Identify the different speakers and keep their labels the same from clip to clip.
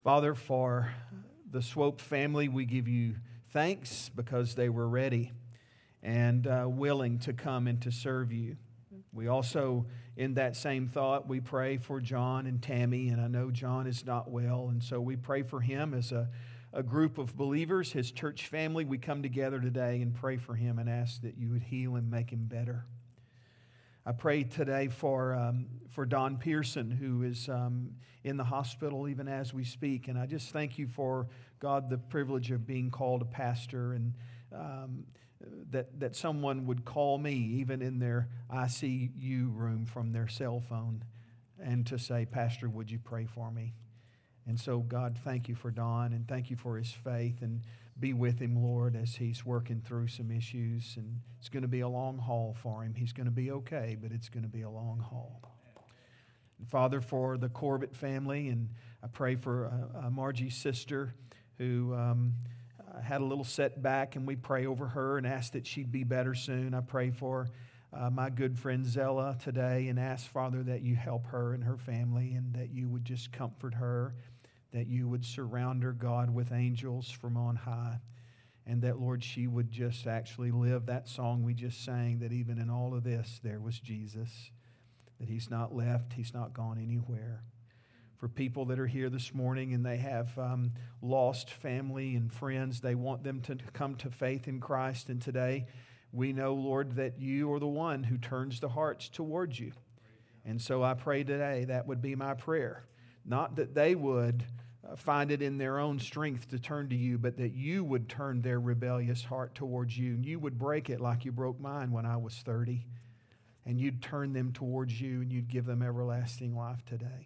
Speaker 1: Father, for the Swope family, we give you thanks because they were ready and willing to come and to serve you. We also, in that same thought, we pray for John and Tammy, and I know John is not well, and so we pray for him as a group of believers, his church family. We come together today and pray for him and ask that you would heal and make him better. I pray today for Don Pearson, who is in the hospital even as we speak. And I just thank you for, God, the privilege of being called a pastor, and that someone would call me even in their ICU room from their cell phone and to say, Pastor, would you pray for me? And so, God, thank you for Don, and thank you for his faith, and be with him, Lord, as he's working through some issues. And it's going to be a long haul for him. He's going to be okay, but it's going to be a long haul. And Father, for the Corbett family, and I pray for Margie's sister who had a little setback, and we pray over her and ask that she'd be better soon. I pray for my good friend Zella today and ask, Father, that you help her and her family, and that you would just comfort her, that you would surround her, God, with angels from on high, and that, Lord, she would just actually live that song we just sang, that even in all of this, there was Jesus, that he's not left, he's not gone anywhere. For people that are here this morning and they have lost family and friends, they want them to come to faith in Christ, and today we know, Lord, that you are the one who turns the hearts towards you. And so I pray today that would be my prayer. Not that they would find it in their own strength to turn to you, but that you would turn their rebellious heart towards you. And you would break it like you broke mine when I was 30. And you'd turn them towards you, and you'd give them everlasting life today.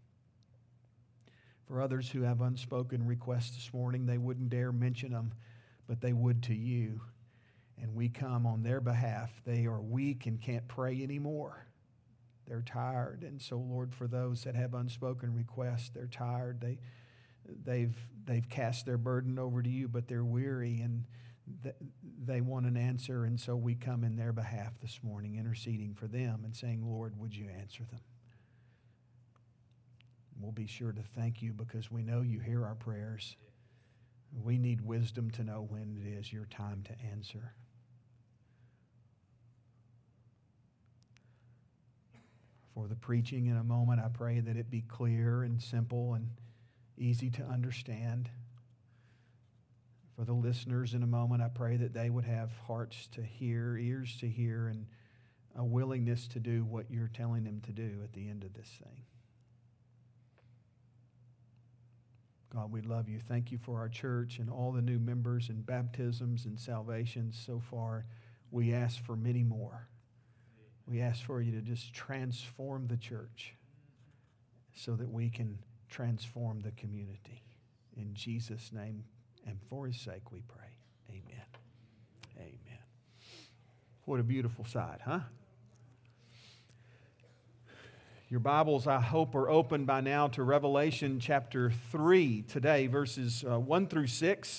Speaker 1: For others who have unspoken requests this morning, they wouldn't dare mention them, but they would to you. And we come on their behalf. They are weak and can't pray anymore. They're tired. And so, Lord, for those that have unspoken requests, they're tired. They've cast their burden over to you, but they're weary, and they want an answer. And so we come in their behalf this morning, interceding for them and saying, Lord, would you answer them? We'll be sure to thank you because we know you hear our prayers. We need wisdom to know when it is your time to answer. For the preaching in a moment, I pray that it be clear and simple and easy to understand. For the listeners in a moment, I pray that they would have hearts to hear, ears to hear, and a willingness to do what you're telling them to do at the end of this thing. God, we love you. Thank you for our church and all the new members and baptisms and salvations so far. We ask for many more. We ask for you to just transform the church so that we can transform the community. In Jesus' name and for his sake we pray. Amen. Amen. What a beautiful sight, huh? Your Bibles, I hope, are open by now to Revelation chapter 3 today, verses 1 through 6.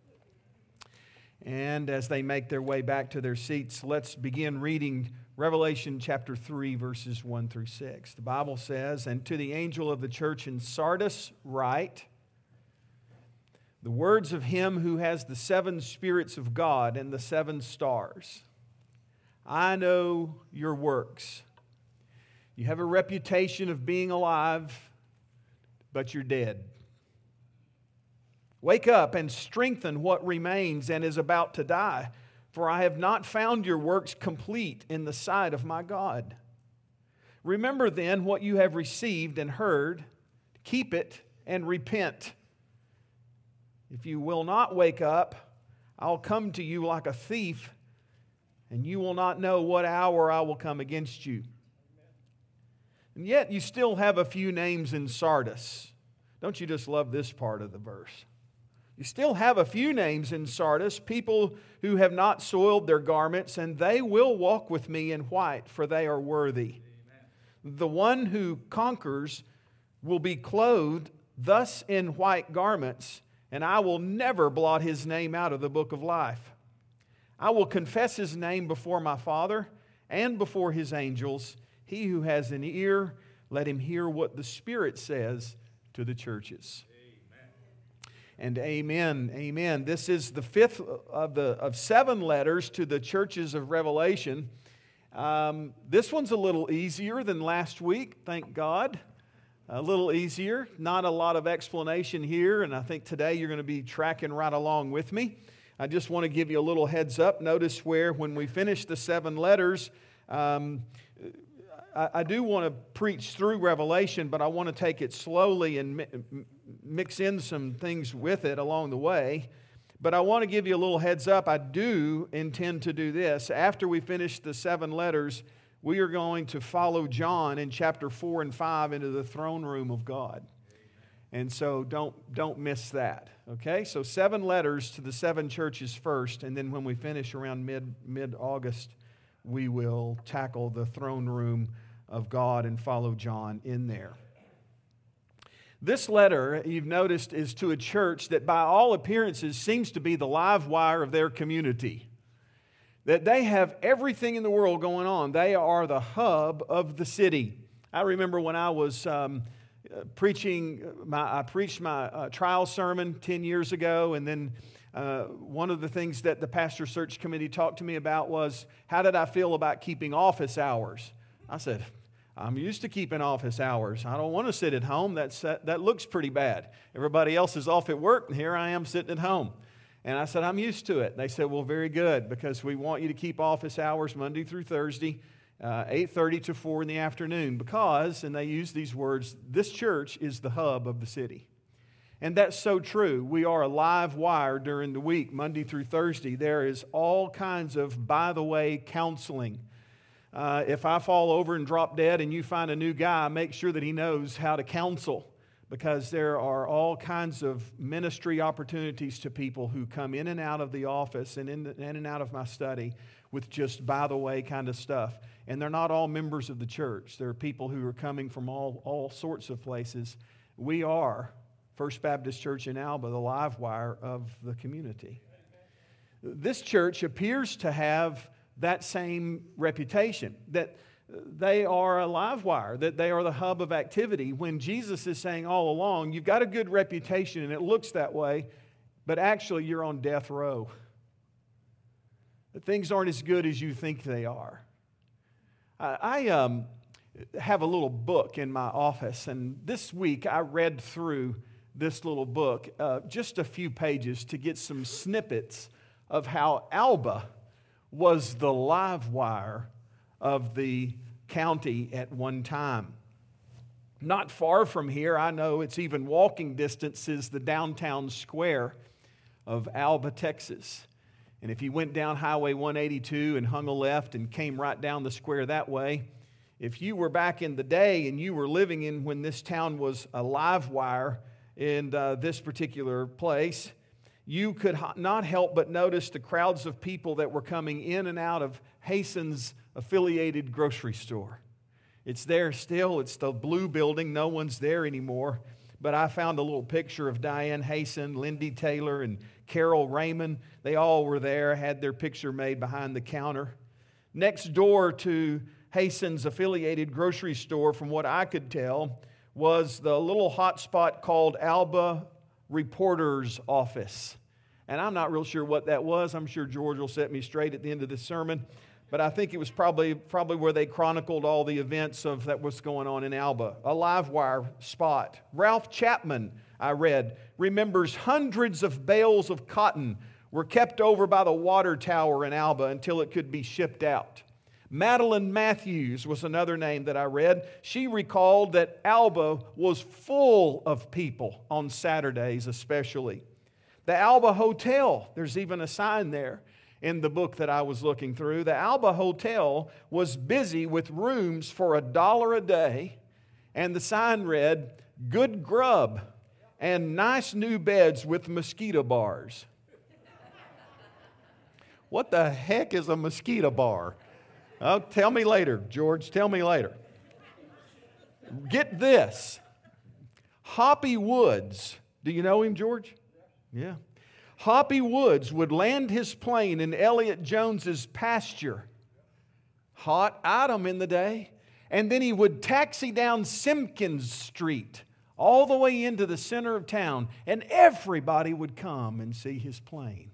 Speaker 1: And as they make their way back to their seats, let's begin reading Revelation chapter 3, verses 1 through 6. The Bible says, "And to the angel of the church in Sardis write, the words of him who has the 7 spirits of God and the 7 stars. I know your works. You have a reputation of being alive, but you're dead. Wake up and strengthen what remains and is about to die, for I have not found your works complete in the sight of my God. Remember then what you have received and heard, keep it and repent. If you will not wake up, I'll come to you like a thief, and you will not know what hour I will come against you. And yet you still have a few names in Sardis." Don't you just love this part of the verse? You still have a few names in Sardis, people who have not soiled their garments, and they will walk with me in white, for they are worthy. Amen. The one who conquers will be clothed thus in white garments, and I will never blot his name out of the book of life. I will confess his name before my Father and before his angels. He who has an ear, let him hear what the Spirit says to the churches. and amen. Amen. This is the fifth of 7 letters to the churches of Revelation. This one's a little easier than last week, thank God. A little easier. Not a lot of explanation here, and I think today you're going to be tracking right along with me. I just want to give you a little heads up. Notice where when we finish the 7 letters, I do want to preach through Revelation, but I want to take it slowly and mix in some things with it along the way. But I want to give you a little heads up. I do intend to do this. After we finish the 7 letters, we are going to follow John in chapter 4 and 5 into the throne room of God. And so don't miss that. Okay? So 7 letters to the 7 churches first, and then when we finish around mid-August, we will tackle the throne room of God and follow John in there. This letter, you've noticed, is to a church that by all appearances seems to be the live wire of their community. That they have everything in the world going on. They are the hub of the city. I remember when I was preached my trial sermon 10 years ago, and then one of the things that the pastor search committee talked to me about was, how did I feel about keeping office hours? I said, I'm used to keeping office hours. I don't want to sit at home. That looks pretty bad. Everybody else is off at work, and here I am sitting at home. And I said, I'm used to it. They said, well, very good, because we want you to keep office hours Monday through Thursday, 8:30 to 4 in the afternoon, because, and they use these words, this church is the hub of the city. And that's so true. We are a live wire during the week, Monday through Thursday. There is all kinds of by-the-way counseling. If I fall over and drop dead and you find a new guy, make sure that he knows how to counsel, because there are all kinds of ministry opportunities to people who come in and out of the office and in and out of my study with just by-the-way kind of stuff. And they're not all members of the church. There are people who are coming from all sorts of places. We are First Baptist Church in Alba, the live wire of the community. This church appears to have that same reputation, that they are a live wire, that they are the hub of activity. When Jesus is saying all along, you've got a good reputation and it looks that way, but actually you're on death row. That things aren't as good as you think they are. I have a little book in my office, and this week I read through this little book, just a few pages, to get some snippets of how Alba was the live wire of the county at one time. Not far from here, I know it's even walking distance, is the downtown square of Alba, Texas. And if you went down Highway 182 and hung a left and came right down the square that way, if you were back in the day and you were living in when this town was a live wire in this particular place, you could not help but notice the crowds of people that were coming in and out of Hasten's affiliated grocery store. It's there still. It's the blue building. No one's there anymore. But I found a little picture of Diane Hasten, Lindy Taylor, and Carol Raymond. They all were there, had their picture made behind the counter. Next door to Hasten's affiliated grocery store, from what I could tell, was the little hot spot called Alba Reporter's Office. And I'm not real sure what that was. I'm sure George will set me straight at the end of this sermon. But I think it was probably where they chronicled all the events of that was going on in Alba. A live wire spot. Ralph Chapman, I read, remembers hundreds of bales of cotton were kept over by the water tower in Alba until it could be shipped out. Madeline Matthews was another name that I read. She recalled that Alba was full of people on Saturdays especially. The Alba Hotel, there's even a sign there in the book that I was looking through. The Alba Hotel was busy with rooms for $1 a day, and the sign read, good grub and nice new beds with mosquito bars. What the heck is a mosquito bar? Oh, tell me later, George. Tell me later. Get this. Hoppy Woods. Do you know him, George? Yeah. Hoppy Woods would land his plane in Elliott Jones's pasture. Hot item in the day. And then he would taxi down Simpkins Street all the way into the center of town, and everybody would come and see his plane.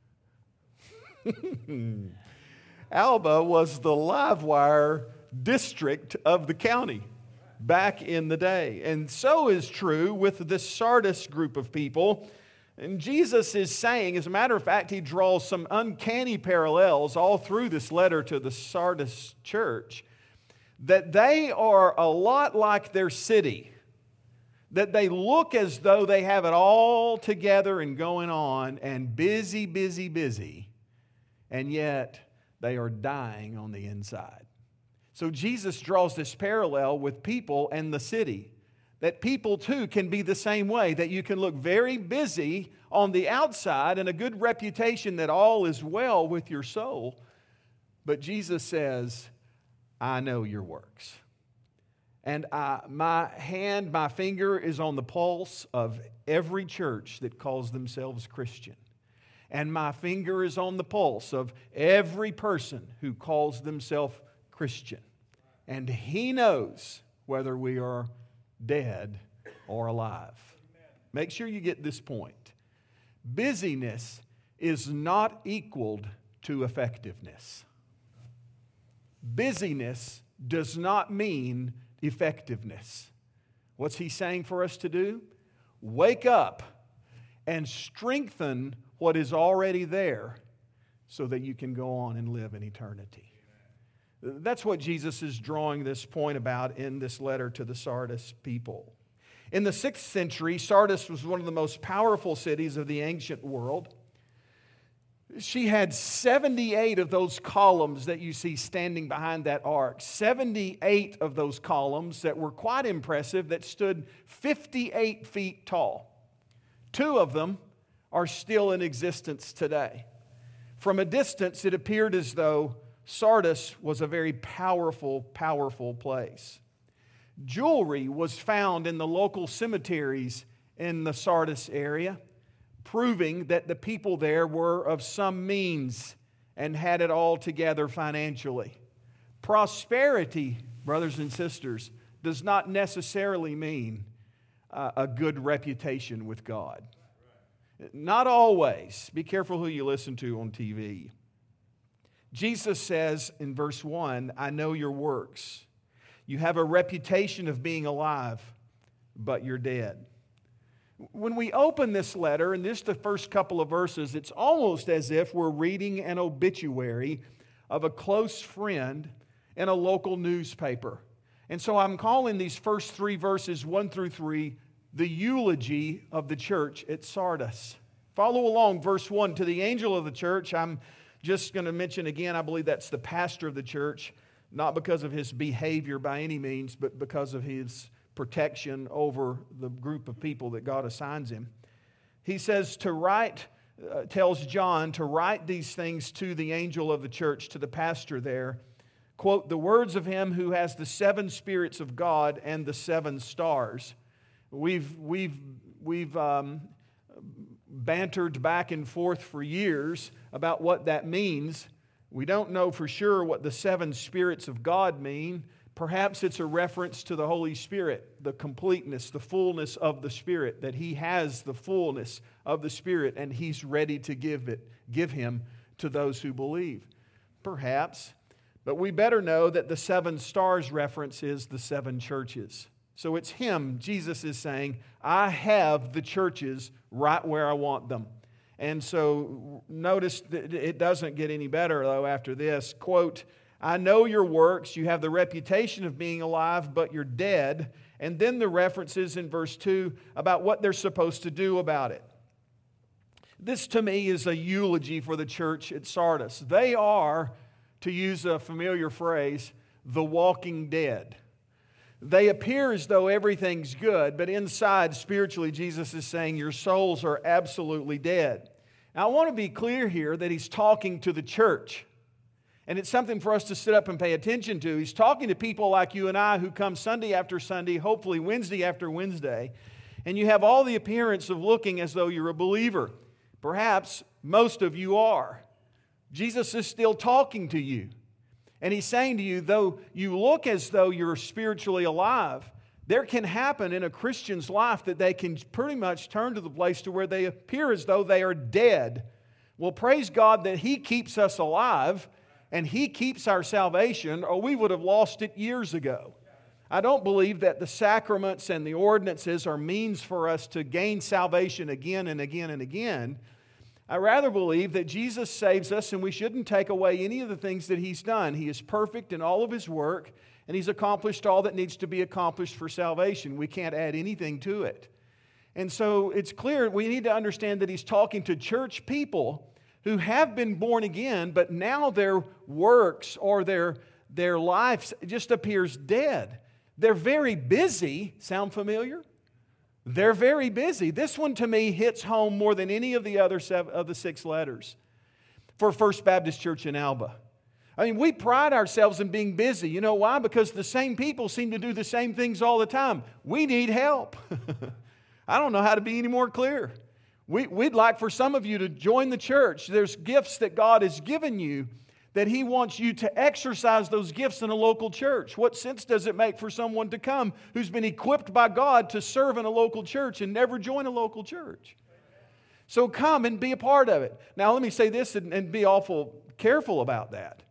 Speaker 1: Alba was the Livewire district of the county back in the day. And so is true with this Sardis group of people. And Jesus is saying, as a matter of fact, he draws some uncanny parallels all through this letter to the Sardis church, that they are a lot like their city, that they look as though they have it all together and going on and busy, busy, busy, and yet they are dying on the inside. So Jesus draws this parallel with people and the city, that people too can be the same way, that you can look very busy on the outside and a good reputation that all is well with your soul. But Jesus says, I know your works. And my finger is on the pulse of every church that calls themselves Christian. And my finger is on the pulse of every person who calls themselves Christian. And He knows whether we are dead or alive. Make sure you get this point. Busyness is not equaled to effectiveness. Busyness does not mean effectiveness. What's He saying for us to do? Wake up and strengthen what is already there so that you can go on and live in eternity. That's what Jesus is drawing this point about in this letter to the Sardis people. In the 6th century, Sardis was one of the most powerful cities of the ancient world. She had 78 of those columns that you see standing behind that ark. 78 of those columns that were quite impressive, that stood 58 feet tall. 2 of them are still in existence today. From a distance, it appeared as though Sardis was a very powerful, powerful place. Jewelry was found in the local cemeteries in the Sardis area, proving that the people there were of some means and had it all together financially. Prosperity, brothers and sisters, does not necessarily mean a good reputation with God. Not always. Be careful who you listen to on TV. Jesus says in verse 1, I know your works. You have a reputation of being alive, but you're dead. When we open this letter, and this the first couple of verses, it's almost as if we're reading an obituary of a close friend in a local newspaper. And so I'm calling these first 3 verses, 1 through 3, the eulogy of the church at Sardis. Follow along, verse 1. To the angel of the church, I'm just going to mention again, I believe that's the pastor of the church, not because of his behavior by any means, but because of his protection over the group of people that God assigns him. He says to write, tells John to write these things to the angel of the church, to the pastor there. Quote, the words of him who has the 7 spirits of God and the 7 stars. We've bantered back and forth for years about what that means. We don't know for sure what the 7 spirits of God mean. Perhaps it's a reference to the Holy Spirit, the completeness, the fullness of the Spirit, that He has the fullness of the Spirit and He's ready to give Him to those who believe. Perhaps, but we better know that the 7 stars reference is the 7 churches. So it's Him, Jesus is saying, I have the churches right where I want them. And so notice that it doesn't get any better, though, after this. Quote, I know your works. You have the reputation of being alive, but you're dead. And then the references in verse 2 about what they're supposed to do about it. This, to me, is a eulogy for the church at Sardis. They are, to use a familiar phrase, the walking dead. They appear as though everything's good, but inside, spiritually, Jesus is saying your souls are absolutely dead. Now, I want to be clear here that He's talking to the church. And it's something for us to sit up and pay attention to. He's talking to people like you and I who come Sunday after Sunday, hopefully Wednesday after Wednesday, and you have all the appearance of looking as though you're a believer. Perhaps most of you are. Jesus is still talking to you. And He's saying to you, though you look as though you're spiritually alive, there can happen in a Christian's life that they can pretty much turn to the place to where they appear as though they are dead. Well, praise God that He keeps us alive and He keeps our salvation, or we would have lost it years ago. I don't believe that the sacraments and the ordinances are means for us to gain salvation again and again and again. I rather believe that Jesus saves us and we shouldn't take away any of the things that He's done. He is perfect in all of His work and He's accomplished all that needs to be accomplished for salvation. We can't add anything to it. And so it's clear we need to understand that He's talking to church people who have been born again, but now their works or their lives just appears dead. They're very busy. Sound familiar? They're very busy. This one to me hits home more than any of the other of the 6 letters for First Baptist Church in Alba. I mean, we pride ourselves in being busy. You know why? Because the same people seem to do the same things all the time. We need help. I don't know how to be any more clear. We'd like for some of you to join the church. There's gifts that God has given you that He wants you to exercise those gifts in a local church. What sense does it make for someone to come who's been equipped by God to serve in a local church and never join a local church? So come and be a part of it. Now let me say this and be awful careful about that.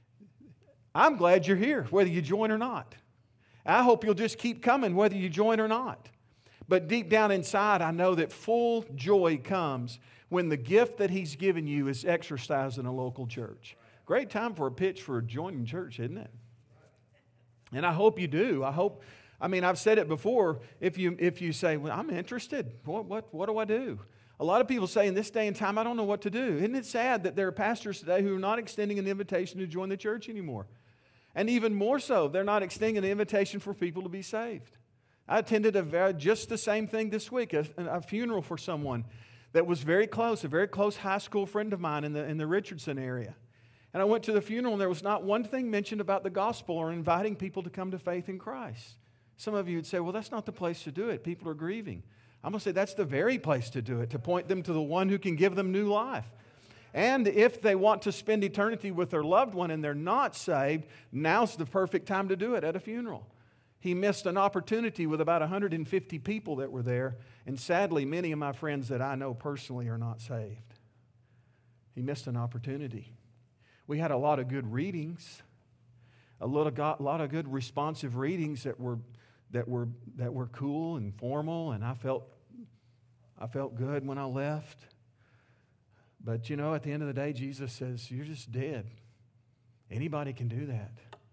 Speaker 1: I'm glad you're here, whether you join or not. I hope you'll just keep coming, whether you join or not. But deep down inside, I know that full joy comes when the gift that He's given you is exercised in a local church. Great time for a pitch for joining church, isn't it? And I hope you do. I've said it before. If you say, well, I'm interested, what do I do? A lot of people say in this day and time, I don't know what to do. Isn't it sad that there are pastors today who are not extending an invitation to join the church anymore? And even more so, they're not extending an invitation for people to be saved. I attended just the same thing this week, a funeral for someone that was very close, a very close high school friend of mine in the Richardson area. And I went to the funeral and there was not one thing mentioned about the gospel or inviting people to come to faith in Christ. Some of you would say, well, that's not the place to do it. People are grieving. I'm going to say that's the very place to do it, to point them to the one who can give them new life. And if they want to spend eternity with their loved one and they're not saved, now's the perfect time to do it at a funeral. He missed an opportunity with about 150 people that were there, and sadly, many of my friends that I know personally are not saved. He missed an opportunity. We had a lot of good readings, a lot of good responsive readings that were cool and formal, and I felt good when I left. But at the end of the day, Jesus says, you're just dead. Anybody can do that.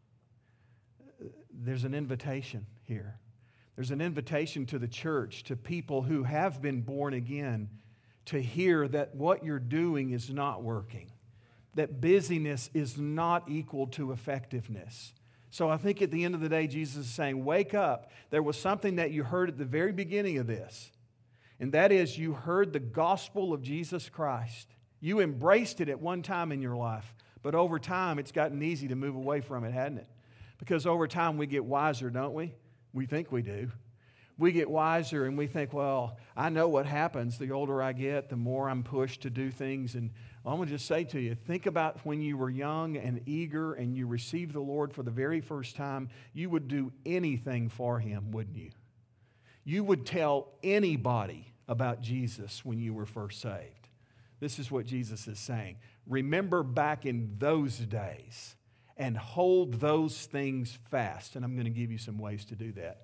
Speaker 1: There's an invitation here. There's an invitation to the church, to people who have been born again, to hear that what you're doing is not working, that busyness is not equal to effectiveness. So I think at the end of the day, Jesus is saying, wake up. There was something that you heard at the very beginning of this, and that is you heard the gospel of Jesus Christ. You embraced it at one time in your life, but over time it's gotten easy to move away from it, hasn't it? Because over time we get wiser, don't we? We think we do. We get wiser and we think, well, I know what happens. The older I get, the more I'm pushed to do things. And I'm going to just say to you, think about when you were young and eager and you received the Lord for the very first time. You would do anything for Him, wouldn't you? You would tell anybody about Jesus when you were first saved. This is what Jesus is saying. Remember back in those days and hold those things fast. And I'm going to give you some ways to do that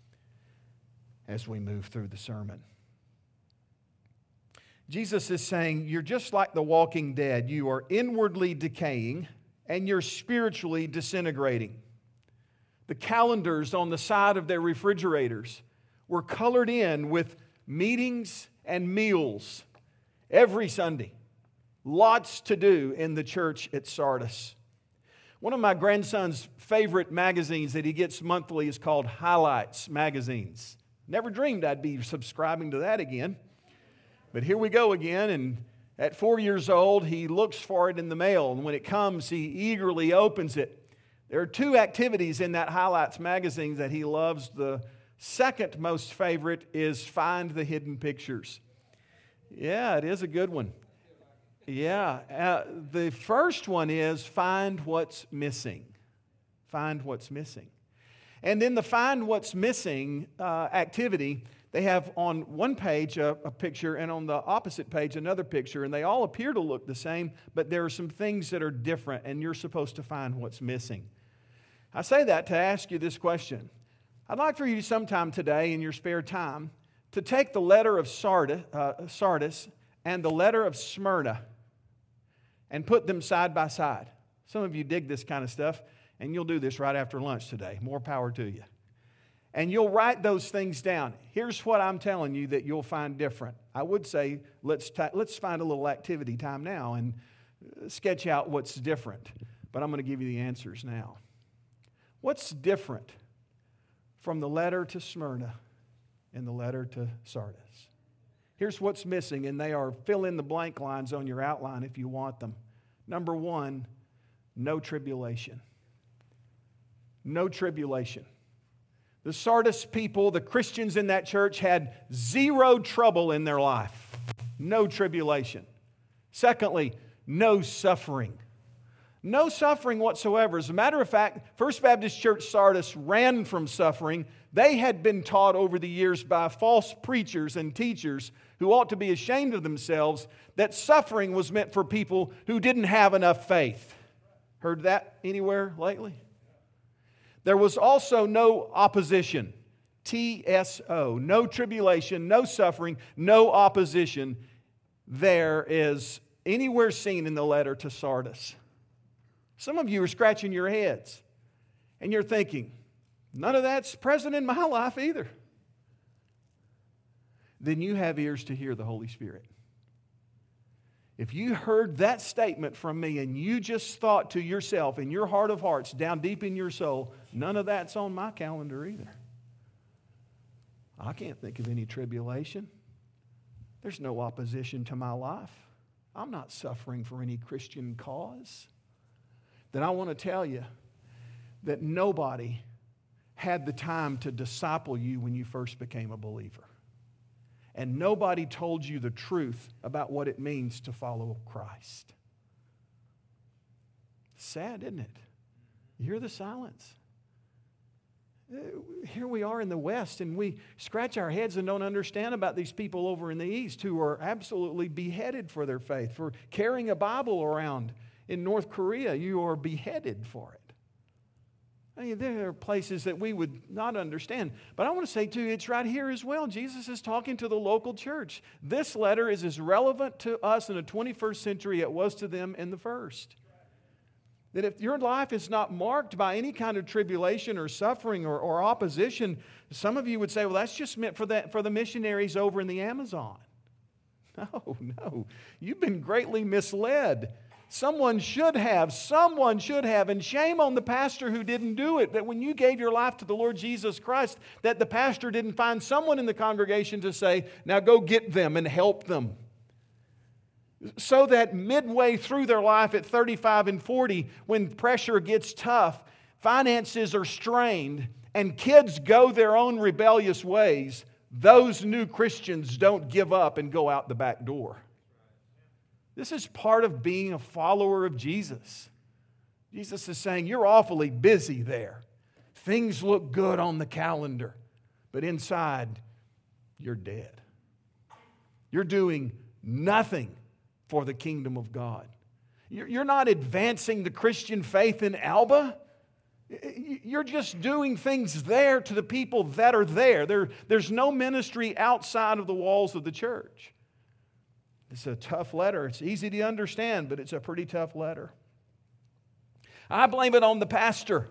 Speaker 1: as we move through the sermon. Jesus is saying, you're just like the walking dead. You are inwardly decaying and you're spiritually disintegrating. The calendars on the side of their refrigerators were colored in with meetings and meals every Sunday. Lots to do in the church at Sardis. One of my grandson's favorite magazines that he gets monthly is called Highlights magazines. Never dreamed I'd be subscribing to that again. But here we go again, and at 4 years old, he looks for it in the mail, and when it comes, he eagerly opens it. There are 2 activities in that Highlights magazine that he loves. The second most favorite is Find the Hidden Pictures. Yeah, it is a good one. Yeah, the first one is Find What's Missing. Find What's Missing. And in the Find What's Missing activity, they have on one page a picture and on the opposite page another picture, and they all appear to look the same, but there are some things that are different, and you're supposed to find what's missing. I say that to ask you this question. I'd like for you sometime today in your spare time to take the letter of Sardis and the letter of Smyrna and put them side by side. Some of you dig this kind of stuff, and you'll do this right after lunch today. More power to you. And you'll write those things down. Here's what I'm telling you that you'll find different. I would say let's find a little activity time now and sketch out what's different. But I'm going to give you the answers now. What's different from the letter to Smyrna and the letter to Sardis? Here's what's missing, and they are fill-in-the-blank lines on your outline if you want them. Number one, no tribulation. No tribulation. The Sardis people, the Christians in that church, had zero trouble in their life. No tribulation. Secondly, no suffering. No suffering whatsoever. As a matter of fact, First Baptist Church Sardis ran from suffering. They had been taught over the years by false preachers and teachers who ought to be ashamed of themselves that suffering was meant for people who didn't have enough faith. Heard that anywhere lately? There was also no opposition. TSO. No tribulation, no suffering, no opposition. There is anywhere seen in the letter to Sardis. Some of you are scratching your heads and you're thinking, none of that's present in my life either. Then you have ears to hear the Holy Spirit. If you heard that statement from me and you just thought to yourself in your heart of hearts, down deep in your soul, none of that's on my calendar either. I can't think of any tribulation. There's no opposition to my life. I'm not suffering for any Christian cause. Then I want to tell you that nobody had the time to disciple you when you first became a believer. And nobody told you the truth about what it means to follow Christ. Sad, isn't it? You hear the silence. Here we are in the West, and we scratch our heads and don't understand about these people over in the East who are absolutely beheaded for their faith, for carrying a Bible around. In North Korea, you are beheaded for it. I mean, there are places that we would not understand. But I want to say, too, it's right here as well. Jesus is talking to the local church. This letter is as relevant to us in the 21st century as it was to them in the first. That if your life is not marked by any kind of tribulation or suffering or opposition, some of you would say, well, that's just meant for the missionaries over in the Amazon. No. You've been greatly misled. Someone should have, and shame on the pastor who didn't do it, that when you gave your life to the Lord Jesus Christ, that the pastor didn't find someone in the congregation to say, now go get them and help them. So that midway through their life at 35 and 40, when pressure gets tough, finances are strained, and kids go their own rebellious ways, those new Christians don't give up and go out the back door. This is part of being a follower of Jesus. Jesus is saying, you're awfully busy there. Things look good on the calendar, but inside, you're dead. You're doing nothing for the kingdom of God. You're not advancing the Christian faith in Alba. You're just doing things there to the people that are there. There's no ministry outside of the walls of the church. It's a tough letter. It's easy to understand, but it's a pretty tough letter. I blame it on the pastor.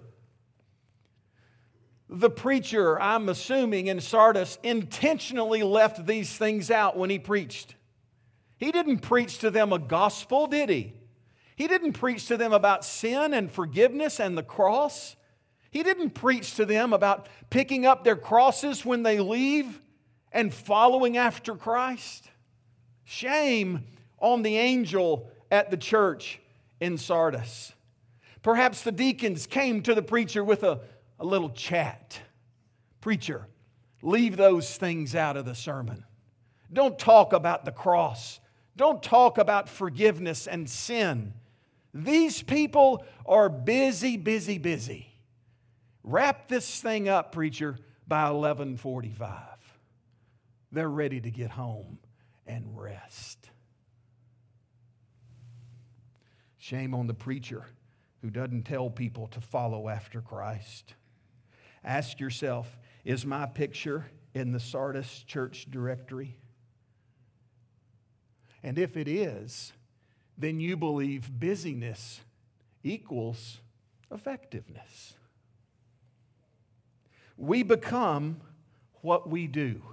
Speaker 1: The preacher, I'm assuming, in Sardis intentionally left these things out when he preached. He didn't preach to them a gospel, did he? He didn't preach to them about sin and forgiveness and the cross. He didn't preach to them about picking up their crosses when they leave and following after Christ. Shame on the angel at the church in Sardis. Perhaps the deacons came to the preacher with a little chat. Preacher, leave those things out of the sermon. Don't talk about the cross. Don't talk about forgiveness and sin. These people are busy. Wrap this thing up, preacher, by 11:45. They're ready to get home and rest. Shame on the preacher who doesn't tell people to follow after Christ. Ask yourself, is my picture in the Sardis church directory? And if it is, then you believe busyness equals effectiveness. We become what we do.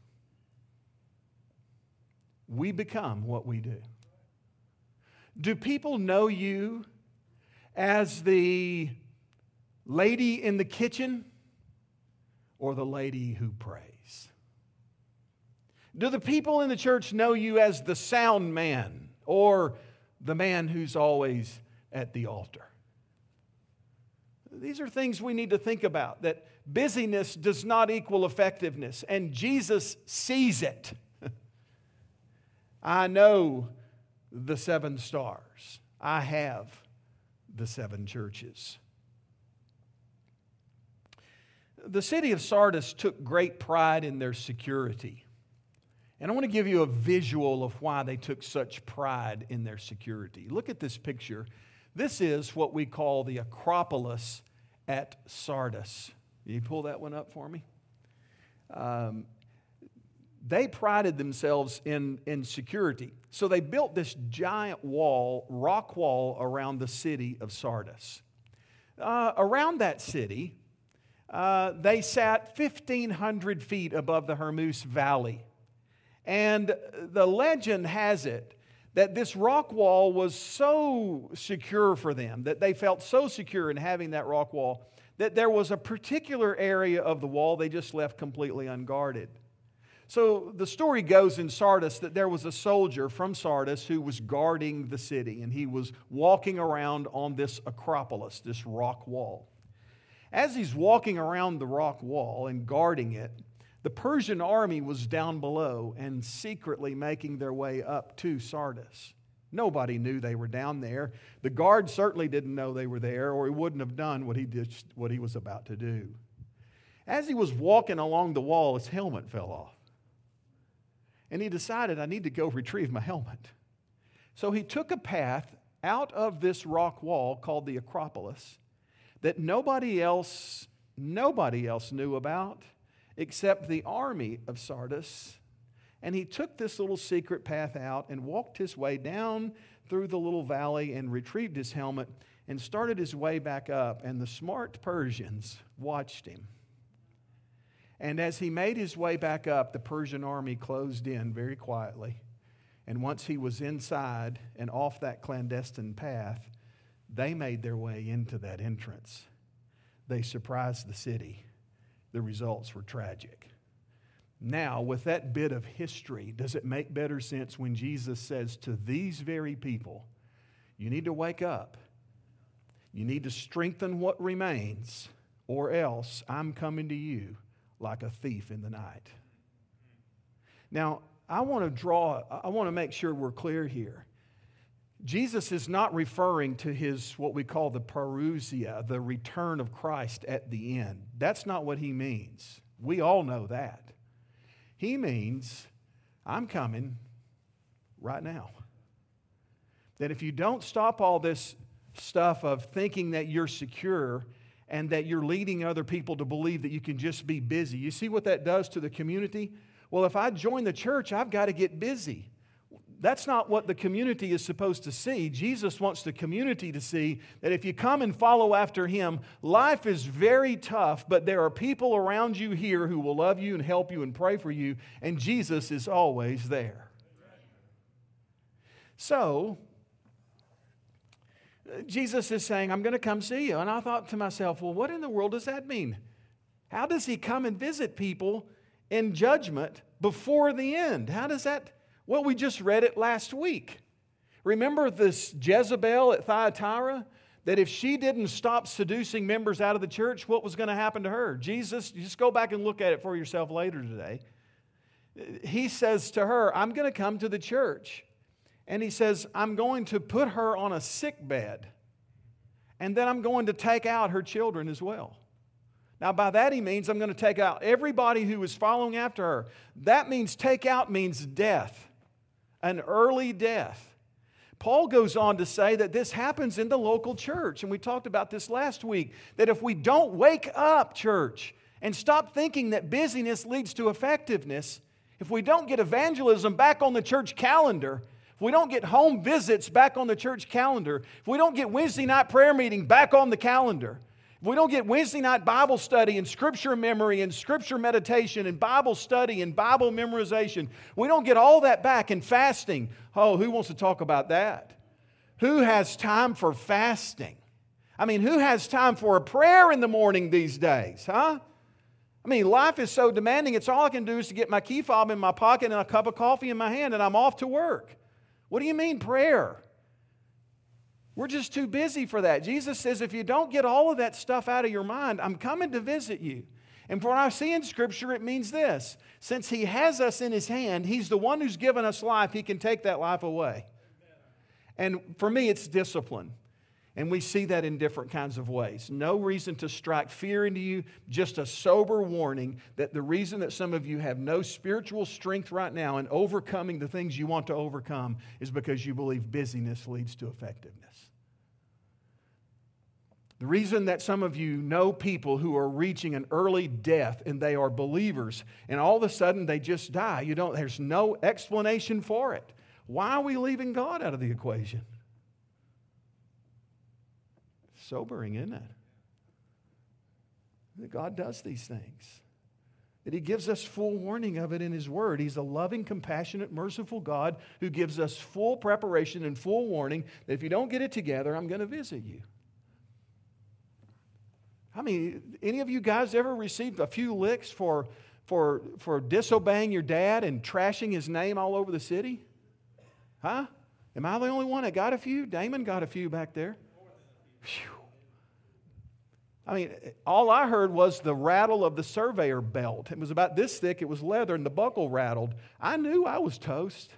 Speaker 1: We become what we do. Do people know you as the lady in the kitchen or the lady who prays? Do the people in the church know you as the sound man or the man who's always at the altar? These are things we need to think about, that busyness does not equal effectiveness, and Jesus sees it. I know the 7 stars. I have the 7 churches. The city of Sardis took great pride in their security. And I want to give you a visual of why they took such pride in their security. Look at this picture. This is what we call the Acropolis at Sardis. Can you pull that one up for me? They prided themselves in security. So they built this giant wall, rock wall, around the city of Sardis. Around that city, they sat 1,500 feet above the Hermus Valley. And the legend has it that this rock wall was so secure for them, that they felt so secure in having that rock wall, that there was a particular area of the wall they just left completely unguarded. So the story goes in Sardis that there was a soldier from Sardis who was guarding the city, and he was walking around on this Acropolis, this rock wall. As he's walking around the rock wall and guarding it, the Persian army was down below and secretly making their way up to Sardis. Nobody knew they were down there. The guard certainly didn't know they were there, or he wouldn't have done what he was about to do. As he was walking along the wall, his helmet fell off. And he decided, I need to go retrieve my helmet. So he took a path out of this rock wall called the Acropolis that nobody else knew about except the army of Sardis. And he took this little secret path out and walked his way down through the little valley and retrieved his helmet and started his way back up. And the smart Persians watched him. And as he made his way back up, the Persian army closed in very quietly. And once he was inside and off that clandestine path, they made their way into that entrance. They surprised the city. The results were tragic. Now, with that bit of history, does it make better sense when Jesus says to these very people, you need to wake up. You need to strengthen what remains, or else I'm coming to you like a thief in the night. Now, I want to make sure we're clear here. Jesus is not referring to his, what we call the parousia, the return of Christ at the end. That's not what he means. We all know that. He means, I'm coming right now. That if you don't stop all this stuff of thinking that you're secure and that you're leading other people to believe that you can just be busy. You see what that does to the community? Well, if I join the church, I've got to get busy. That's not what the community is supposed to see. Jesus wants the community to see that if you come and follow after Him, life is very tough, but there are people around you here who will love you and help you and pray for you, and Jesus is always there. So, Jesus is saying, I'm going to come see you. And I thought to myself, well, what in the world does that mean? How does He come and visit people in judgment before the end? How does that... Well, we just read it last week. Remember this Jezebel at Thyatira? That if she didn't stop seducing members out of the church, what was going to happen to her? Jesus, just go back and look at it for yourself later today. He says to her, I'm going to come to the church. And He says, I'm going to put her on a sick bed. And then I'm going to take out her children as well. Now, by that he means I'm going to take out everybody who is following after her. That means take out means death, an early death. Paul goes on to say that this happens in the local church, and we talked about this last week, that if we don't wake up, church, and stop thinking that busyness leads to effectiveness, if we don't get evangelism back on the church calendar, if we don't get home visits back on the church calendar, if we don't get Wednesday night prayer meeting back on the calendar, if we don't get Wednesday night Bible study and Scripture memory and Scripture meditation and Bible study and Bible memorization, we don't get all that back and fasting. Oh, who wants to talk about that? Who has time for fasting? I mean, who has time for a prayer in the morning these days, huh? I mean, life is so demanding, it's all I can do is to get my key fob in my pocket and a cup of coffee in my hand and I'm off to work. What do you mean prayer? We're just too busy for that. Jesus says, if you don't get all of that stuff out of your mind, I'm coming to visit you. And for what I see in Scripture, it means this. Since He has us in His hand, He's the one who's given us life. He can take that life away. And for me, it's discipline. And we see that in different kinds of ways. No reason to strike fear into you, just a sober warning that the reason that some of you have no spiritual strength right now in overcoming the things you want to overcome is because you believe busyness leads to effectiveness. The reason that some of you know people who are reaching an early death and they are believers and all of a sudden they just die, there's no explanation for it. Why are we leaving God out of the equation? Sobering, isn't it? That God does these things. That He gives us full warning of it in His Word. He's a loving, compassionate, merciful God who gives us full preparation and full warning that if you don't get it together, I'm going to visit you. I mean, any of you guys ever received a few licks for disobeying your dad and trashing his name all over the city? Huh? Am I the only one that got a few? Damon got a few back there. Phew. I mean, all I heard was the rattle of the surveyor belt. It was about this thick. It was leather, and the buckle rattled. I knew I was toast.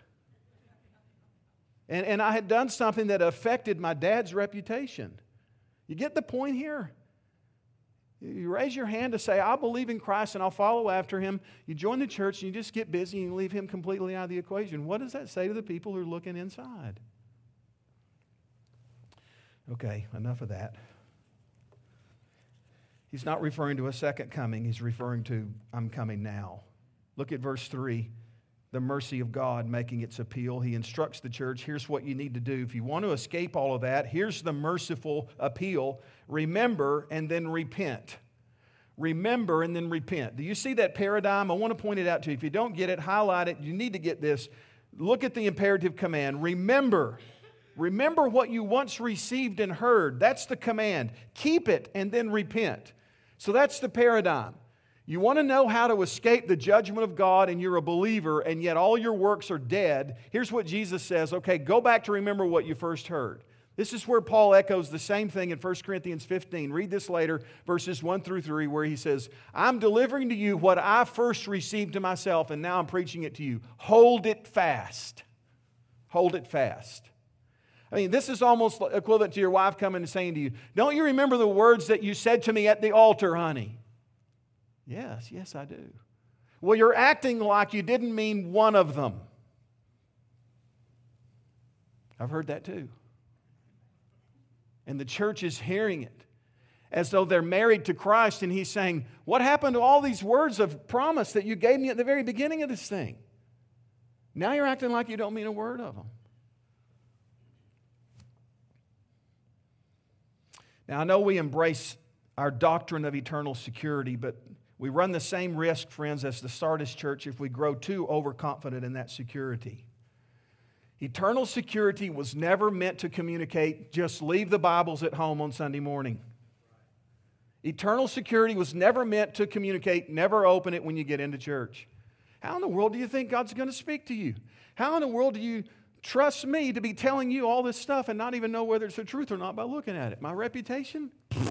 Speaker 1: And I had done something that affected my dad's reputation. You get the point here? You raise your hand to say, I believe in Christ and I'll follow after Him. You join the church and you just get busy and you leave Him completely out of the equation. What does that say to the people who are looking inside? Okay, enough of that. He's not referring to a second coming. He's referring to, I'm coming now. Look at verse 3. The mercy of God making its appeal. He instructs the church, here's what you need to do. If you want to escape all of that, here's the merciful appeal. Remember and then repent. Remember and then repent. Do you see that paradigm? I want to point it out to you. If you don't get it, highlight it. You need to get this. Look at the imperative command. Remember. Remember what you once received and heard. That's the command. Keep it and then repent. So that's the paradigm. You want to know how to escape the judgment of God and you're a believer and yet all your works are dead. Here's what Jesus says. Okay, go back to remember what you first heard. This is where Paul echoes the same thing in 1 Corinthians 15. Read this later, verses 1 through 3, where he says, I'm delivering to you what I first received to myself and now I'm preaching it to you. Hold it fast. Hold it fast. I mean, this is almost equivalent to your wife coming and saying to you, don't you remember the words that you said to me at the altar, honey? Yes, I do. Well, you're acting like you didn't mean one of them. I've heard that too. And the church is hearing it as though they're married to Christ, and He's saying, what happened to all these words of promise that you gave me at the very beginning of this thing? Now you're acting like you don't mean a word of them. Now, I know we embrace our doctrine of eternal security, but we run the same risk, friends, as the Sardis church if we grow too overconfident in that security. Eternal security was never meant to communicate, just leave the Bibles at home on Sunday morning. Eternal security was never meant to communicate, never open it when you get into church. How in the world do you think God's going to speak to you? How in the world do you trust me to be telling you all this stuff and not even know whether it's the truth or not by looking at it? My reputation?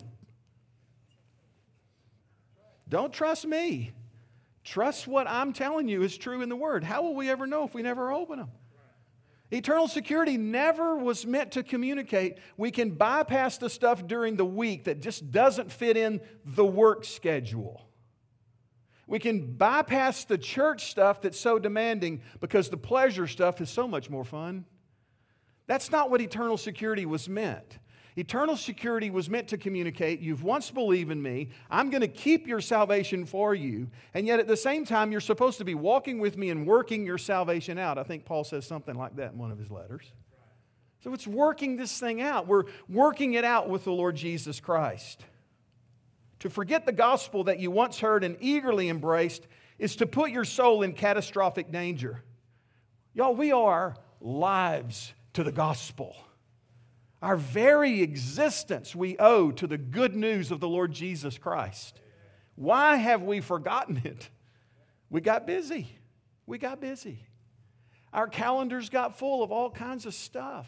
Speaker 1: Don't trust me. Trust what I'm telling you is true in the Word. How will we ever know if we never open them? Eternal security never was meant to communicate. We can bypass the stuff during the week that just doesn't fit in the work schedule. We can bypass the church stuff that's so demanding because the pleasure stuff is so much more fun. That's not what eternal security was meant. Eternal security was meant to communicate, you've once believed in me, I'm going to keep your salvation for you, and yet at the same time you're supposed to be walking with me and working your salvation out. I think Paul says something like that in one of his letters. So it's working this thing out. We're working it out with the Lord Jesus Christ. To forget the gospel that you once heard and eagerly embraced is to put your soul in catastrophic danger. Y'all, we are lives to the gospel. Our very existence we owe to the good news of the Lord Jesus Christ. Why have we forgotten it? We got busy. We got busy. Our calendars got full of all kinds of stuff.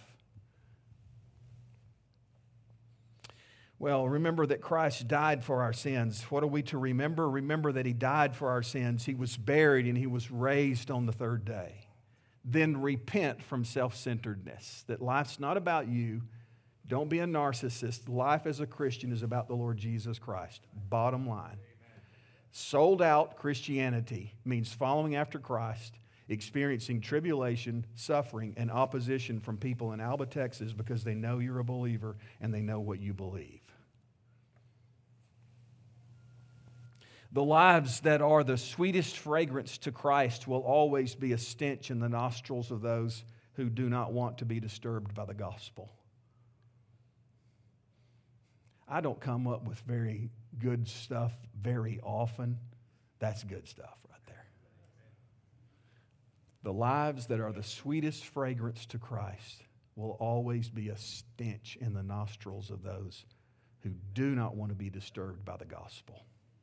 Speaker 1: Well, remember that Christ died for our sins. What are we to remember? Remember that He died for our sins. He was buried and He was raised on the third day. Then repent from self-centeredness. That life's not about you. Don't be a narcissist. Life as a Christian is about the Lord Jesus Christ. Bottom line. Sold out Christianity means following after Christ, experiencing tribulation, suffering, and opposition from people in Alba, Texas because they know you're a believer and they know what you believe. The lives that are the sweetest fragrance to Christ will always be a stench in the nostrils of those who do not want to be disturbed by the gospel. I don't come up with very good stuff very often. That's good stuff right there. The lives that are the sweetest fragrance to Christ will always be a stench in the nostrils of those who do not want to be disturbed by the gospel.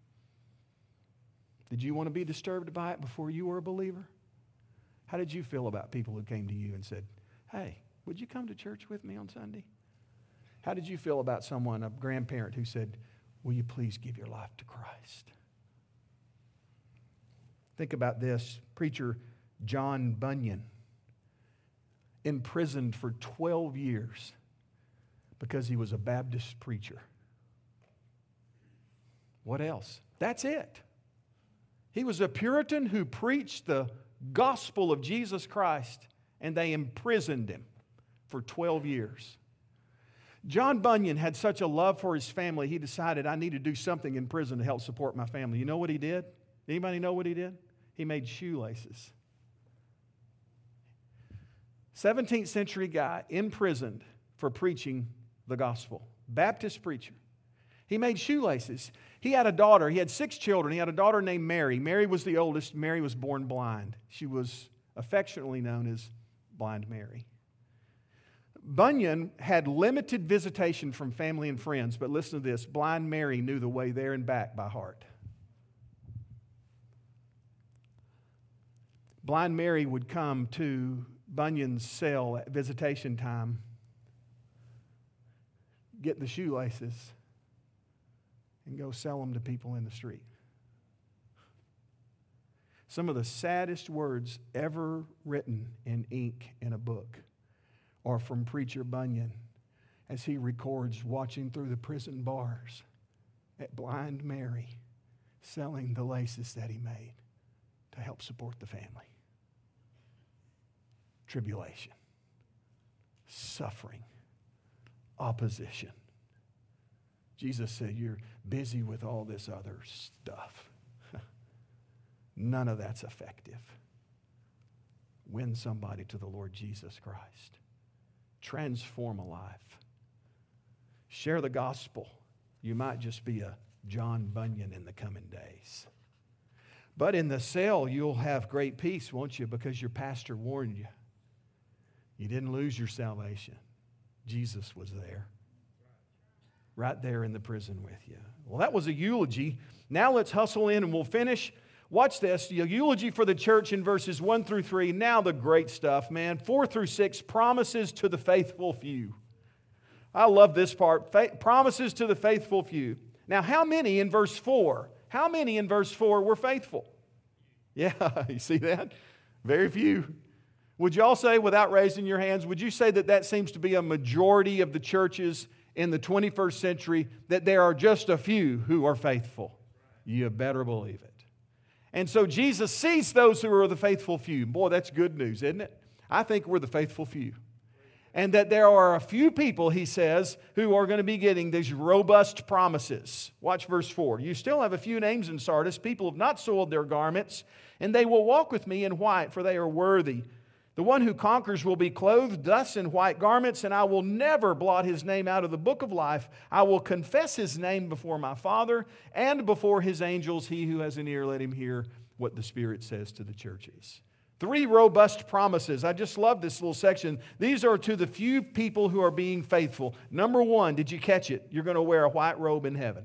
Speaker 1: Did you want to be disturbed by it before you were a believer? How did you feel about people who came to you and said, hey, would you come to church with me on Sunday? How did you feel about someone, a grandparent, who said, will you please give your life to Christ? Think about this. Preacher John Bunyan, imprisoned for 12 years because he was a Baptist preacher. What else? That's it. He was a Puritan who preached the gospel of Jesus Christ, and they imprisoned him for 12 years. John Bunyan had such a love for his family, he decided, I need to do something in prison to help support my family. You know what he did? Anybody know what he did? He made shoelaces. 17th century guy imprisoned for preaching the gospel. Baptist preacher. He made shoelaces. He had a daughter. He had 6 children. He had a daughter named Mary. Mary was the oldest. Mary was born blind. She was affectionately known as Blind Mary. Bunyan had limited visitation from family and friends, but listen to this. Blind Mary knew the way there and back by heart. Blind Mary would come to Bunyan's cell at visitation time, get the shoelaces, and go sell them to people in the street. Some of the saddest words ever written in ink in a book are from Preacher Bunyan as he records watching through the prison bars at Blind Mary selling the laces that he made to help support the family. Tribulation, suffering, opposition. Jesus said, you're busy with all this other stuff. None of that's effective. Win somebody to the Lord Jesus Christ. Transform a life. Share the gospel. You might just be a John Bunyan in the coming days. But in the cell, you'll have great peace, won't you? Because your pastor warned you. You didn't lose your salvation. Jesus was there. Right there in the prison with you. Well, that was a eulogy. Now let's hustle in and we'll finish. Watch this. The eulogy for the church in verses 1 through 3. Now the great stuff, man. 4 through 6, promises to the faithful few. I love this part. Promises to the faithful few. Now, how many in verse 4? How many in verse 4 were faithful? Yeah, you see that? Very few. Would you all say, without raising your hands, would you say that that seems to be a majority of the churches in the 21st century, that there are just a few who are faithful? You better believe it. And so Jesus sees those who are the faithful few. Boy, that's good news, isn't it? I think we're the faithful few. And that there are a few people, he says, who are going to be getting these robust promises. Watch verse 4. You still have a few names in Sardis. People have not soiled their garments, and they will walk with me in white, for they are worthy. The one who conquers will be clothed thus in white garments, and I will never blot his name out of the book of life. I will confess his name before my Father and before his angels. He who has an ear, let him hear what the Spirit says to the churches. 3 robust promises. I just love this little section. These are to the few people who are being faithful. Number 1, did you catch it? You're going to wear a white robe in heaven.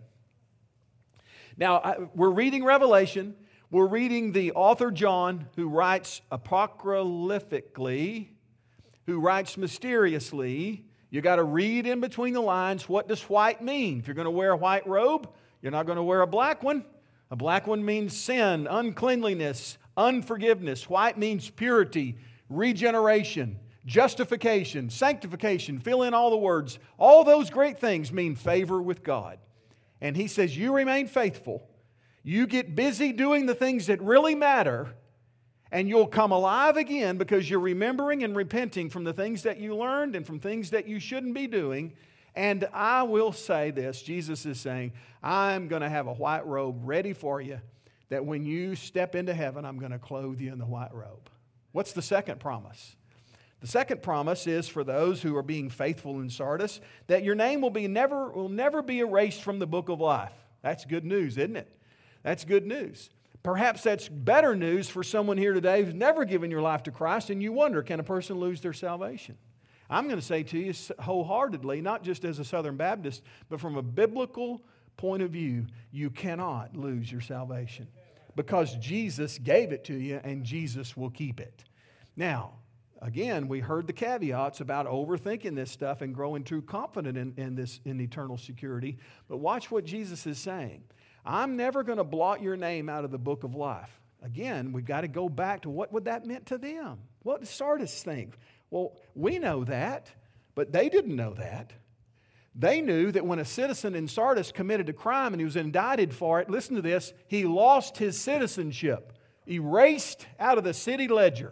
Speaker 1: Now, we're reading Revelation. We're reading the author John, who writes apocryphically, who writes mysteriously. You got to read in between the lines. What does white mean? If you're going to wear a white robe, you're not going to wear a black one. A black one means sin, uncleanliness, unforgiveness. White means purity, regeneration, justification, sanctification. Fill in all the words. All those great things mean favor with God. And he says, you remain faithful. You get busy doing the things that really matter, and you'll come alive again because you're remembering and repenting from the things that you learned and from things that you shouldn't be doing. And I will say this, Jesus is saying, I'm going to have a white robe ready for you, that when you step into heaven, I'm going to clothe you in the white robe. What's the second promise? The second promise is for those who are being faithful in Sardis, that your name will never be erased from the book of life. That's good news, isn't it? That's good news. Perhaps that's better news for someone here today who's never given your life to Christ, and you wonder, can a person lose their salvation? I'm going to say to you wholeheartedly, not just as a Southern Baptist, but from a biblical point of view, you cannot lose your salvation because Jesus gave it to you and Jesus will keep it. Now, again, we heard the caveats about overthinking this stuff and growing too confident in eternal security, but watch what Jesus is saying. I'm never going to blot your name out of the book of life. Again, we've got to go back to what would that meant to them. What did Sardis think? Well, we know that, but they didn't know that. They knew that when a citizen in Sardis committed a crime and he was indicted for it, listen to this, he lost his citizenship, erased out of the city ledger.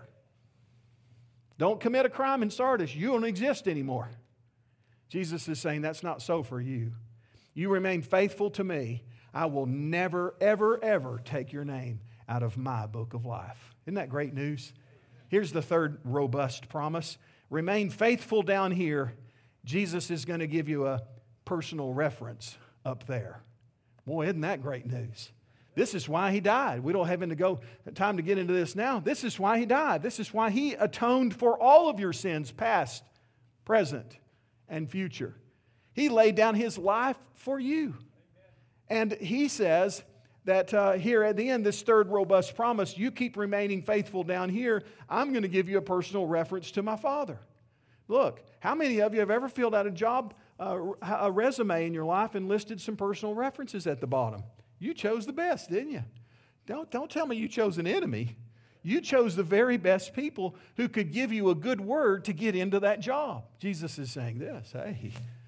Speaker 1: Don't commit a crime in Sardis, you don't exist anymore. Jesus is saying that's not so for you. You remain faithful to me. I will never, ever, ever take your name out of my book of life. Isn't that great news? Here's the third robust promise. Remain faithful down here. Jesus is going to give you a personal reference up there. Boy, isn't that great news? This is why he died. We don't have time to get into this now. This is why he died. This is why he atoned for all of your sins, past, present, and future. He laid down his life for you. And he says that here at the end, this third robust promise, you keep remaining faithful down here, I'm going to give you a personal reference to my Father. Look, how many of you have ever filled out a resume in your life and listed some personal references at the bottom? You chose the best, didn't you? Don't tell me you chose an enemy. You chose the very best people who could give you a good word to get into that job. Jesus is saying this, hey,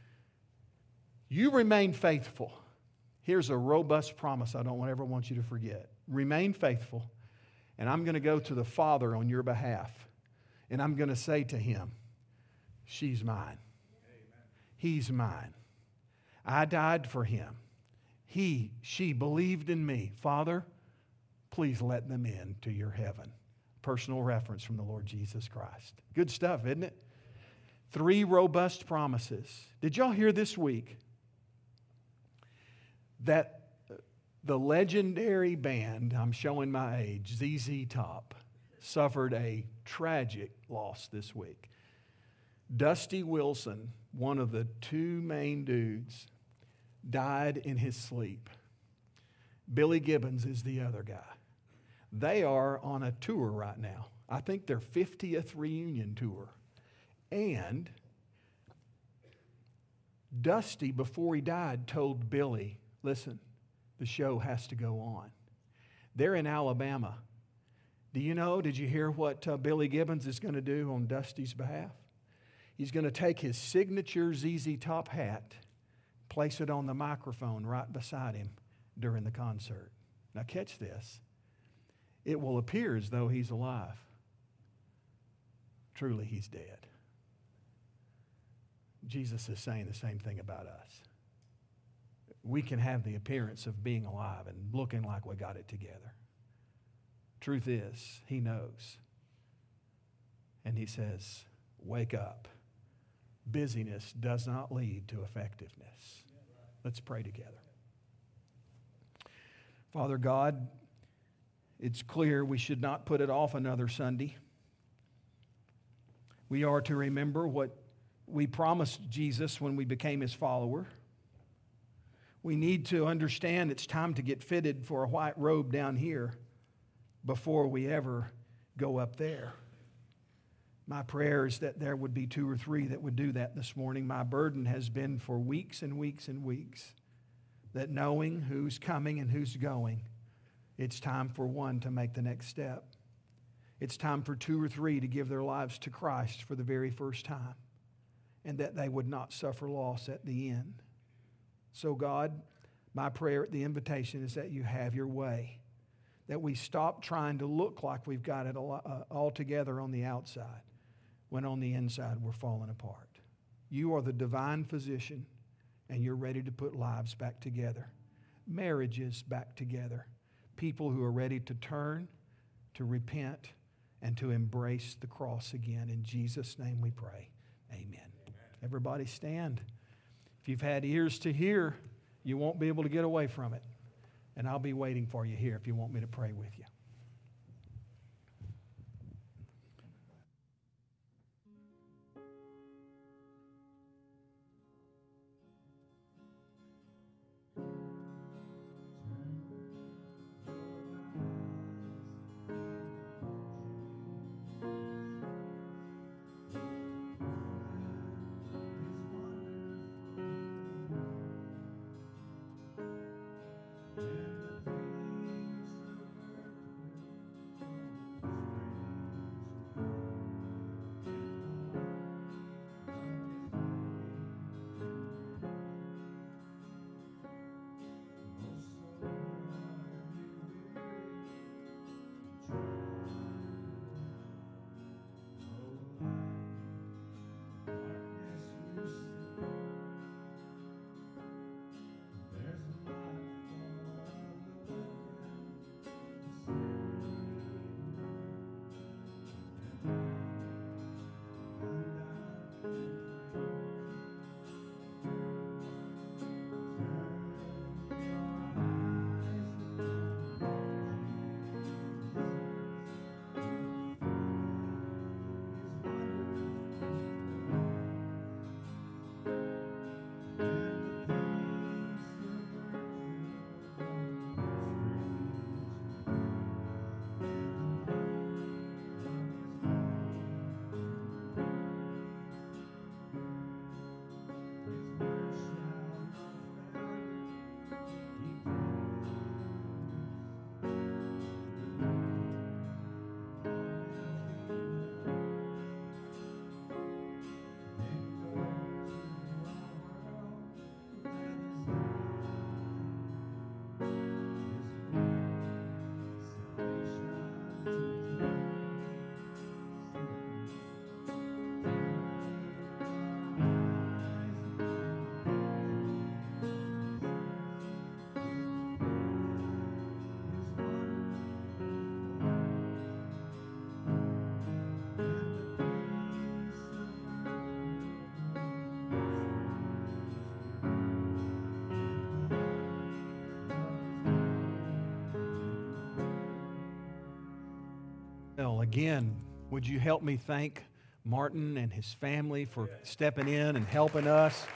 Speaker 1: you remain faithful. Here's a robust promise I don't ever want you to forget. Remain faithful, and I'm going to go to the Father on your behalf, and I'm going to say to him, she's mine. He's mine. I died for him. She believed in me. Father, please let them in to your heaven. Personal reference from the Lord Jesus Christ. Good stuff, isn't it? 3 robust promises. Did y'all hear this week that the legendary band, I'm showing my age, ZZ Top, suffered a tragic loss this week? Dusty Wilson, one of the 2 main dudes, died in his sleep. Billy Gibbons is the other guy. They are on a tour right now. I think their 50th reunion tour. And Dusty, before he died, told Billy, listen, the show has to go on. They're in Alabama. Do you know, did you hear what Billy Gibbons is going to do on Dusty's behalf? He's going to take his signature ZZ Top hat, place it on the microphone right beside him during the concert. Now catch this. It will appear as though he's alive. Truly, he's dead. Jesus is saying the same thing about us. We can have the appearance of being alive and looking like we got it together. Truth is, he knows. And he says, wake up. Busyness does not lead to effectiveness. Let's pray together. Father God, it's clear we should not put it off another Sunday. We are to remember what we promised Jesus when we became his follower. We need to understand it's time to get fitted for a white robe down here before we ever go up there. My prayer is that there would be 2 or 3 that would do that this morning. My burden has been for weeks and weeks and weeks that knowing who's coming and who's going, it's time for one to make the next step. It's time for 2 or 3 to give their lives to Christ for the very first time, and that they would not suffer loss at the end. So God, my prayer at the invitation is that you have your way, that we stop trying to look like we've got it all together on the outside, when on the inside we're falling apart. You are the divine physician, and you're ready to put lives back together, marriages back together, people who are ready to turn, to repent, and to embrace the cross again. In Jesus' name we pray. Amen. Everybody stand. If you've had ears to hear, you won't be able to get away from it. And I'll be waiting for you here if you want me to pray with you. Well, again, would you help me thank Martin and his family for stepping in and helping us?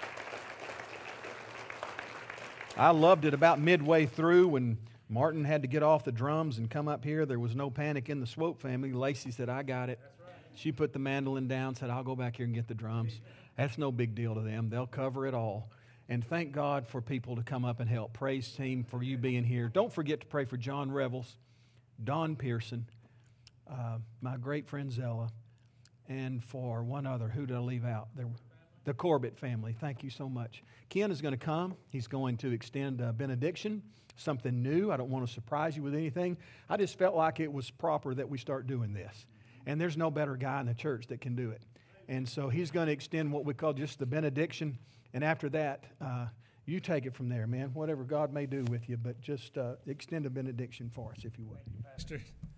Speaker 1: I loved it about midway through when Martin had to get off the drums and come up here. There was no panic in the Swope family. Lacey said, I got it. She put the mandolin down, said, I'll go back here and get the drums. That's no big deal to them. They'll cover it all. And thank God for people to come up and help. Praise team for you being here. Don't forget to pray for John Revels, Don Pearson, my great friend Zella, and for one other. Who did I leave out? The Corbett family. Thank you so much. Ken is going to come. He's going to extend a benediction, something new. I don't want to surprise you with anything. I just felt like it was proper that we start doing this. And there's no better guy in the church that can do it. And so he's going to extend what we call just the benediction. And after that, you take it from there, man. Whatever God may do with you, but just extend a benediction for us, if you would.
Speaker 2: Pastor,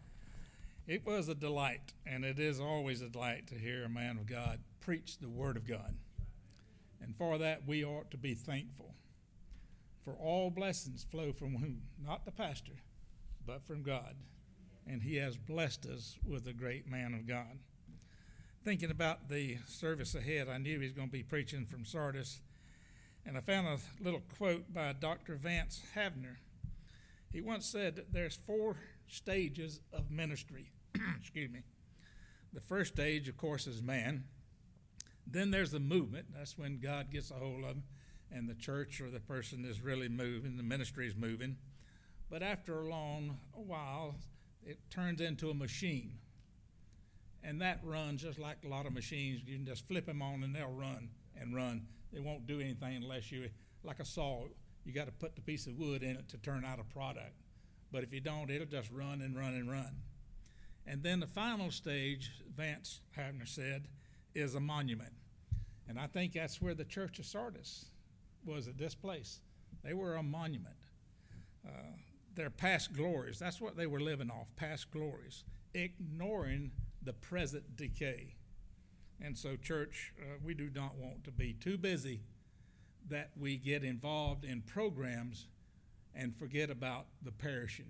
Speaker 2: it was a delight, and it is always a delight to hear a man of God preach the Word of God. And for that, we ought to be thankful. For all blessings flow from whom? Not the pastor, but from God. And he has blessed us with a great man of God. Thinking about the service ahead, I knew he was going to be preaching from Sardis. And I found a little quote by Dr. Vance Havner. He once said that there's 4 stages of ministry. Excuse me. The first stage, of course, is man. Then there's the movement. That's when God gets a hold of them, and the church or the person is really moving, the ministry is moving. But after a while, it turns into a machine. And that runs just like a lot of machines. You can just flip them on and they'll run and run. They won't do anything unless you, like a saw, you got to put the piece of wood in it to turn out a product. But if you don't, it'll just run and run and run. And then the final stage, Vance Havner said, is a monument. And I think that's where the Church of Sardis was at this place. They were a monument. Their past glories, that's what they were living off, past glories, ignoring the present decay. And so, church, we do not want to be too busy that we get involved in programs and forget about the perishing.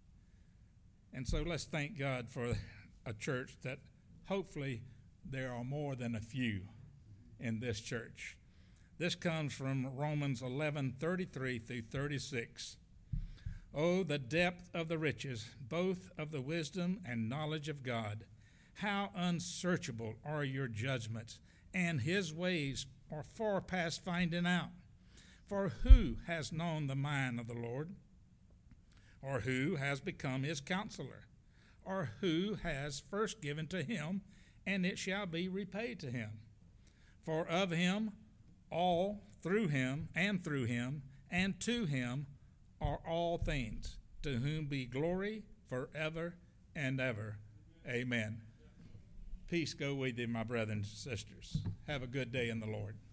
Speaker 2: And so let's thank God for a church that hopefully there are more than a few in this church. This comes from Romans 11:33 through 36. Oh, the depth of the riches, both of the wisdom and knowledge of God. How unsearchable are your judgments, and his ways are far past finding out. For who has known the mind of the Lord? Or who has become his counselor? Or who has first given to him, and it shall be repaid to him? For of him, all, through him, and to him are all things, to whom be glory forever and ever. Amen. Peace go with you, my brothers and sisters. Have a good day in the Lord.